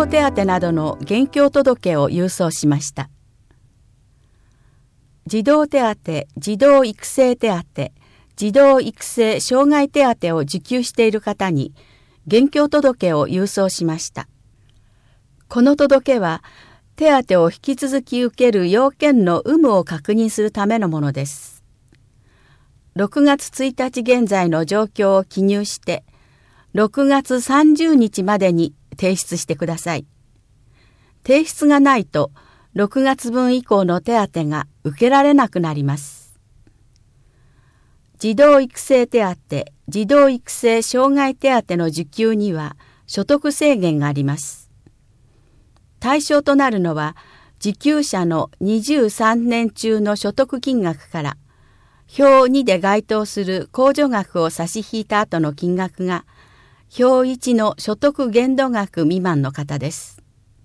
動手当などの現況届を郵送しました。児童手当、児童育成手当、児童育成障害手当を受給している方に現況届を郵送しました。この届は手当を引き続き受ける要件の有無を確認するためのものです。6月1日現在の状況を記入して6月30日までに提出してください。提出がないと6月分以降の手当が受けられなくなります。児童育成手当、児童育成障害手当の受給には所得制限があります。対象となるのは受給者の23年中の所得金額から表2で該当する控除額を差し引いた後の金額が表1の所得限度額未満の方です。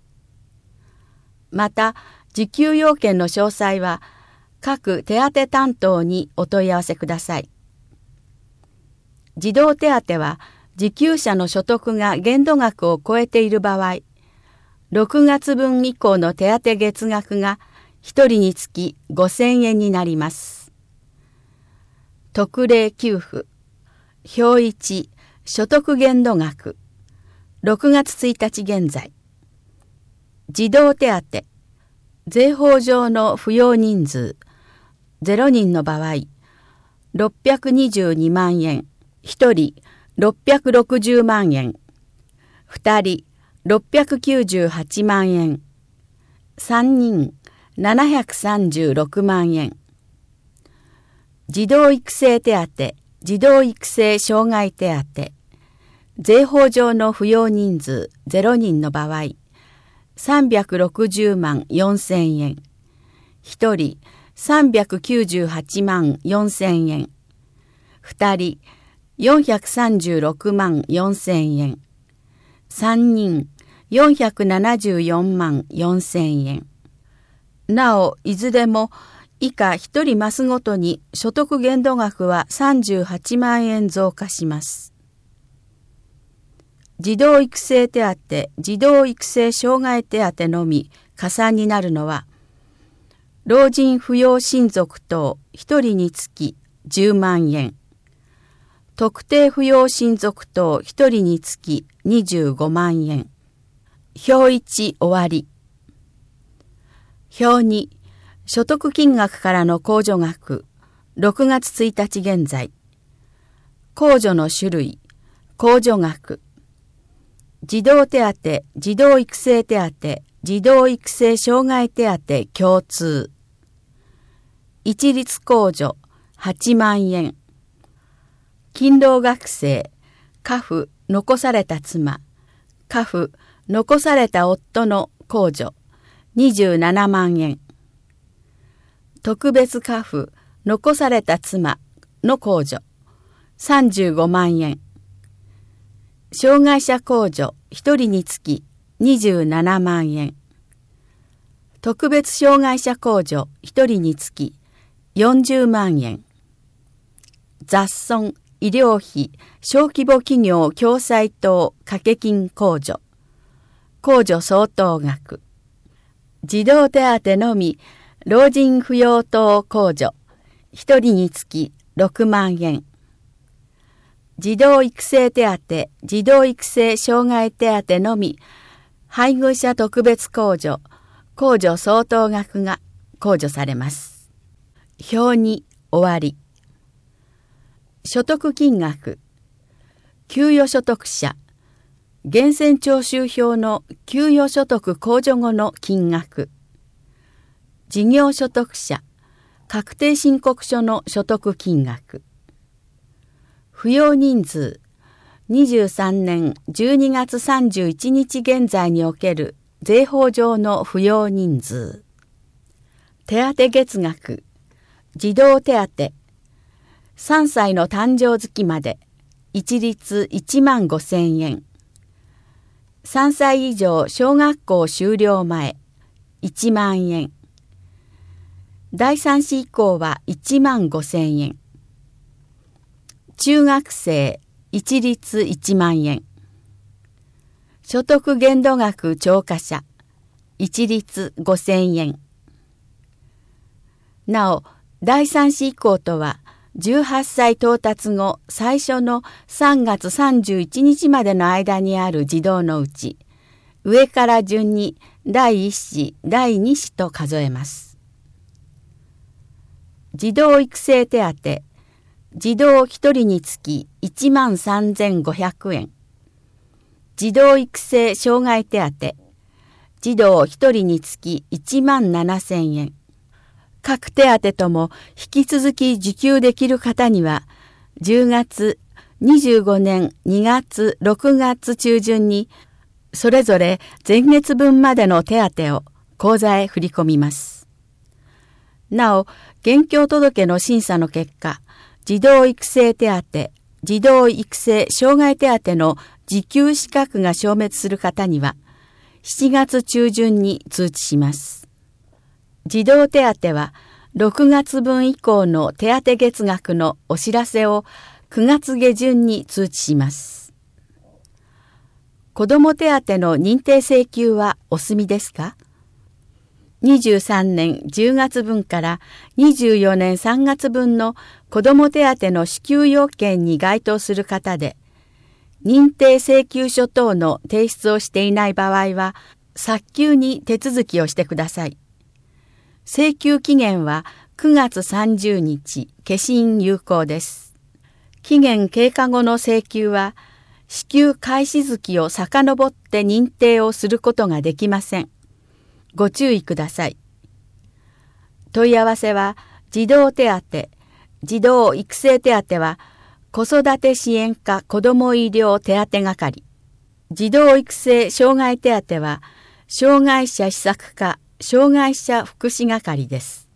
また、受給要件の詳細は各手当担当にお問い合わせください。児童手当は受給者の所得が限度額を超えている場合、6月分以降の手当月額が1人につき5,000円になります。特例給付、表1、所得限度額、6月1日現在。児童手当、税法上の扶養人数、0人の場合、622万円、1人660万円、2人698万円、3人736万円。児童育成手当、児童育成障害手当、税法上の扶養人数0人の場合、360万4千円、1人398万4千円、2人436万4千円、3人474万4千円。なお、いずれも以下1人増ごとに所得限度額は38万円増加します。児童育成手当、児童育成障害手当のみ加算になるのは、老人扶養親族等1人につき10万円、特定扶養親族等1人につき25万円。表1終わり。表2、所得金額からの控除額、6月1日現在。控除の種類、控除額。児童手当、児童育成手当、児童育成障害手当共通。一律控除8万円。勤労学生、家父残された妻、家父残された夫の控除27万円。特別家父残された妻の控除35万円。障害者控除1人につき27万円。特別障害者控除1人につき40万円。雑損、医療費、小規模企業共済等掛金控除。控除相当額。児童手当のみ、老人扶養等控除。1人につき6万円。児童育成手当、児童育成障害手当のみ、配偶者特別控除、控除相当額が控除されます。表2終わり。所得金額。給与所得者。源泉徴収票の給与所得控除後の金額。事業所得者。確定申告書の所得金額。扶養人数、23年12月31日現在における税法上の扶養人数。手当月額、児童手当、3歳の誕生月まで一律1万5,000円。3歳以上小学校修了前、1万円。第3子以降は1万5,000円。中学生一律1万円。 所得限度額超過者、一律5000円。なお、第3子以降とは、18歳到達後最初の3月31日までの間にある児童のうち、上から順に第1子、第2子と数えます。児童育成手当、児童1人につき13,500円。児童育成障害手当、児童1人につき17,000円。各手当とも引き続き受給できる方には、10月、25年2月、6月中旬に、それぞれ前月分までの手当を口座へ振り込みます。なお、現況届の審査の結果、児童育成手当、児童育成障害手当の受給資格が消滅する方には、7月中旬に通知します。児童手当は6月分以降の手当月額のお知らせを9月下旬に通知します。子ども手当の認定請求はお済みですか？23年10月分から24年3月分の子ども手当の支給要件に該当する方で、認定請求書等の提出をしていない場合は、早急に手続きをしてください。請求期限は9月30日、消印有効です。期限経過後の請求は、支給開始月を遡って認定をすることができません。ご注意ください。問い合わせは、児童手当、児童育成手当は、子育て支援課子ども医療手当係。児童育成障害手当は、障害者施策課障害者福祉係です。